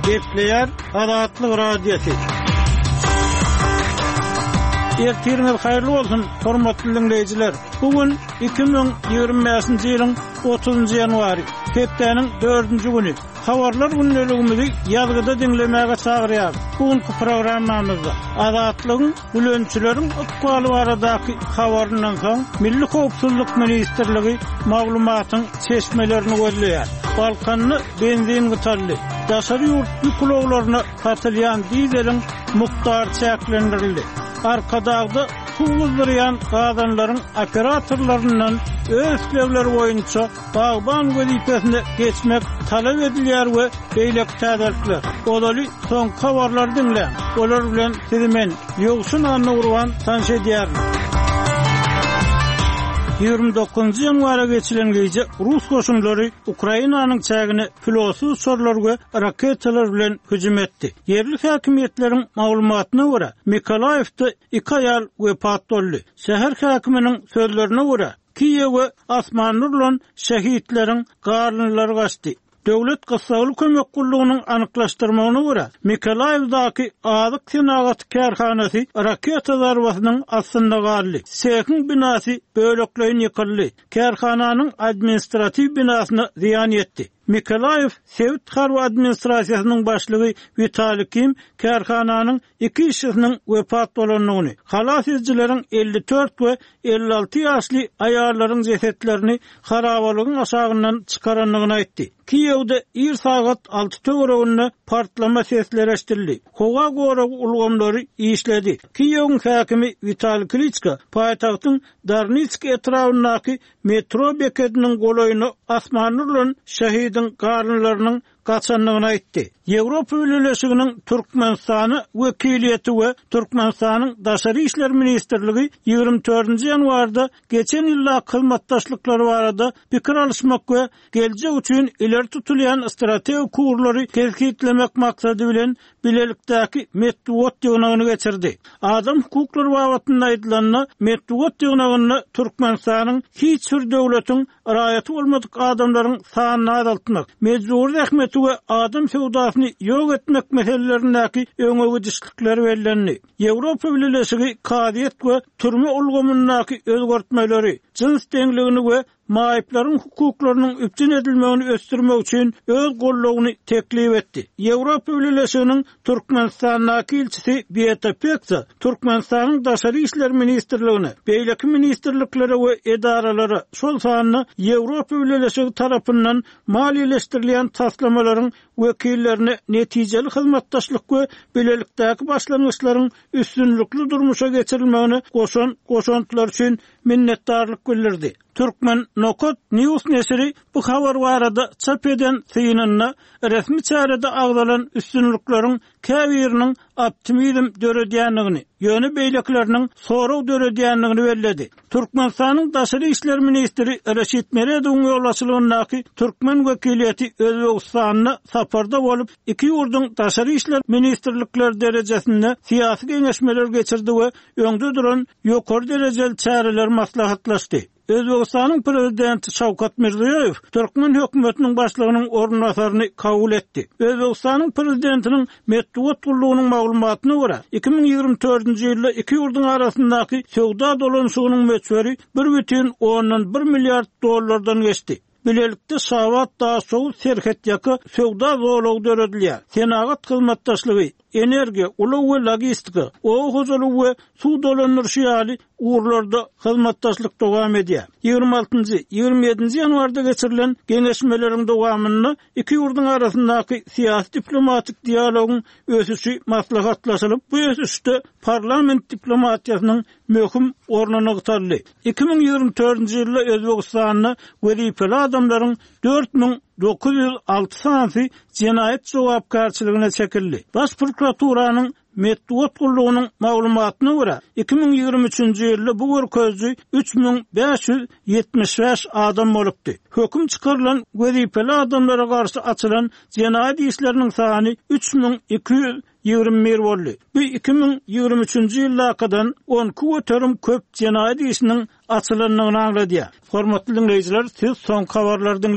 Bekleyer Adatlyk radiosu. Ertiriniz hayırlı olsun, hormatly dinleyijiler. Bugün 2025-nji ýylyň 30-njy ýanwary, hepdeniň 4-nji güni. Habarlar günneligimizi ýazgyda dinlemäge çagyrýar. Bugünkü programmamyzda Adatlygyň bilençileriň ykbaly baradaky habaryndan soň Milli Howpsuzlyk Ministrligi maglumatyň çeşmelerini gözleýär. Balkanny benzin gytarly, daşary ýurt ýüklewlerini katylýan dizeliň muktary çäklendirildi. Arkadagda suwuzdyrýan gadanlaryň operatorlarynyň öz klewleri boýunça bagban wezipesine geçmek talap edilýär we beýlek täderlikler. Olaly soň habarlar dinlen. Olar bilen sizi men ýogşun anna urwan tanış edýär. 29 ýanwara geçilen gece Rus goşunlary Ukrainanyň çägine pilotsuz uçurlar we raketalar bilen hüjüm etdi. Yerli häkimetleriň maglumatyna görä, Mikolaýewde 2 aýal wepat boldy. Şäher häkiminiň sözlerine görä, Kiýewe asmanlarlan şehitleriň garlynlary gaçdy. Döwlet Gassaglyk kömek gullugynyň anyklaşdyrmagyna görä, Mikolaýewdaky azyk synagat kärhanasy raketa zarbasynyň astynda galdy. Sekin binasy bölekleýin ýykyldy. Kärhananyň administrativ binasyna ziýan ýetdi. Mikolaýew Sewit harby administrasiýasynyň başlygy Vitali Kim kärhananyň 2 işçisiniň wepat bolanyny, halas edijileriň 54 we 56 ýaşly aýallaryň jesetlerini harabalygyň aşagyndan çykaranlygyny aýtdy. Kiýewde ir sagat 6 töwereginde partlama sesleri eşdildi. Howa gore ulgamlary işledi. Kiýewiň häkimi Vitali Klitschko paýtagtyň Darnitsk etrawynaky metro beketiniň goloýuny asmanlarlan şehidiň garlynlarynyň gaçanlygyny aýtdy. Ýewropa Birleşiginiň Türkmenistany wekiliýeti we Türkmenistanyň Daşary işler ministrligi 24-nji ýanwarda geçen ýylla hyzmatdaşlyklary barada pikir alışmak we geljek üçin ileri tutulýan strategik kurlary kelkitlemek maksady bilen bilelikdäki Medwot ýygnagyny geçirdi. Adam hukuklary babatynda aýdylanyna Medwot ýygnagyny Türkmenistanyň hiç bir döwletiň raýaty bolmadyk adamlaryň sanyny azaltmak, mejburi rahmeti we adam sewdasyny ýok etmek meselelerindäki öňe gidişlikleri bellenli. Ýewropa Birleşigi kadiýet we türme ulgamyndaky özgertmeleri, jins deňligini we maýyplaryň hukuklarynyň üptin edilmegini ösdürmek üçin öz gollugyny teklip etdi. Ýewropa Birleşiginiň Türkmenistanyň ilçisi Bieta Peksa, Türkmenistanyň Daşary işler ministrligine, beýleki ministrliklere we edaralara şol sanyny Ýewropa Birleşigi tarapyndan maliýeleşdirilýän taslamalaryň wekillerine netijeli hyzmatdaşlyk we bilelikdäki başlangyçlaryň üstünlükli durmuşa geçirilmegini goşantylar üçin minnetdarlyk bildirdi. Türkmen Nokot News nesiri bu habar barada çap eden synyna resmi çärede agdalan üstünlükleriň käbiriniň optimizm döredýänligini, ýöne beýlekleriniň soraw döredýänligini belledi. Türkmenistanyň Daşary işler ministri Reşit Meredowyň ýolbaşçylygyndaky Türkmen wekiliýeti Özbegistanyna saparda bolup, iki ýurduň Daşary işler ministrlikleri derejesinde syýasy geňeşmeler geçirdi we öňde duran ýokary derejeli çäreler maslahatlaşdy. Özbegistanyň prezidenti Şawkat Mirziýoýew Türkmen hökümetiniň başlygynyň ornundasaryny kabul etdi. Özbegistanyň prezidentiniň Medwot gullugynyň maglumatyna görä, 2024-nji ýylda iki ýurduň arasyndaky sowda dolanşygynyň möçberi 1,1 milliard dollardan geçdi. Bilelikde Sawat da sow serhet ýaky sowda zolagy döredilýär. Senagat hyzmatdaşlygy, energiýa, uly we logistika, oğuzolyk we suw dolanýyşy ýaly urlarda hyzmatdaşlyk dowam edýär. 26-njy, 27-nji ýanwarda geçirilen geňeşmeleriň dowamyny iki ýurduň arasyndaky syýasy diplomatik dialogyň ösüşi maslahatlaşylyp, bu ösüşde parlament diplomatiýasynyň möhüm ornuny gytarly. 2024-nji ýylda Özbegistanyň wezipeli adamlaryň 4906 sanysy jenaýet jogapkarçylygyna çekildi. Baş prokuraturasynyň Medwot gullugynyň maglumatyna görä, 2023-nji ýylda bu görkezji 3575 adam bolupdy. Höküm çykarylan wezipeli adamlara garşy açylan jenaýet işleriniň sany 3221 boldy. Bu 2023-nji ýyldan 10 köterim köp jenaýet işiniň açylanlygyny aňladýar. Hormatly dinleýijiler, siz soň habarlardan